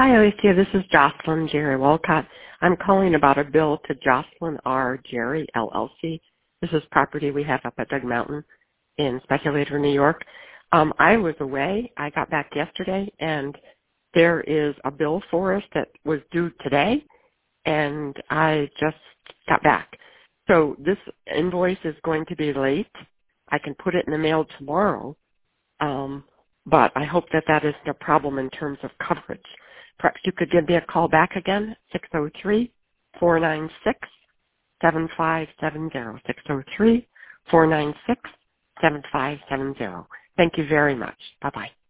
Hi, Alicia. This is Jocelyn Jerry Walcott. I'm calling about a bill to Jocelyn R. Jerry, LLC. This is property we have up at Dug Mountain in Speculator, New York. I was away. I got back yesterday, and there is a bill for us that was due today, and I just got back. So this invoice is going to be late. I can put it in the mail tomorrow, but I hope that that isn't a problem in terms of coverage. Perhaps you could give me a call back again, 603-496-7570, 603-496-7570. Thank you very much. Bye-bye.